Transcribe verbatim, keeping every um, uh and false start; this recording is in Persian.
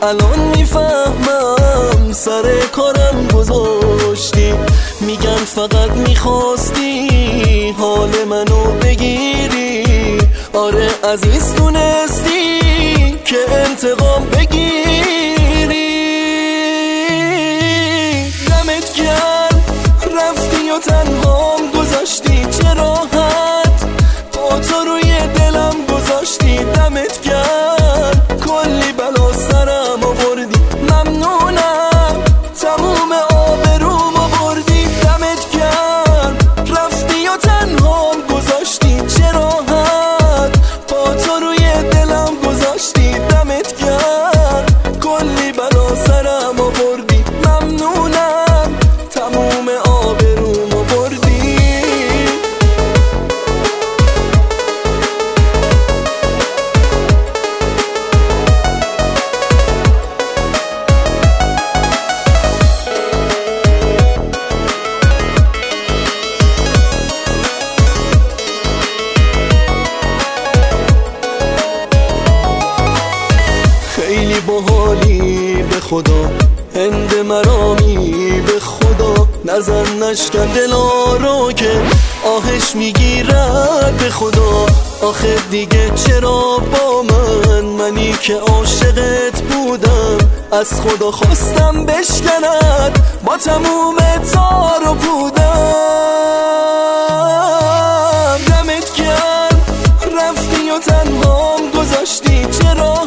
الان میفهمم سر کارم گذاشتی. میگن فقط میخواستی حال منو بگیری. آره عزیز دونستی که انتقام بگیری. دمت گرم رفتی و تنهام گذاشتی، چه راحت با تو روی دلم گذاشتی. دمت گرم کلی بلا سرم آوردی، ممنونم تموم آبروم آوردی. دمت گرم رفتی و تنهام گذاشتی، چه راحت با تو روی دلم گذاشتی. دمت گرم کلی بلا سرم آوردی، ممنونم تموم آبروم آوردی. خیلی باحالی به خدا، هند مرامی به خدا. نظر نشکن دلا رو که آهش میگیرد به خدا. آخه دیگه چرا با من، منی که عاشقت بودم، از خدا خواستم بشکند با تموم تار و پودم. دمت گرم رفتی و تنهام گذاشتی، چرا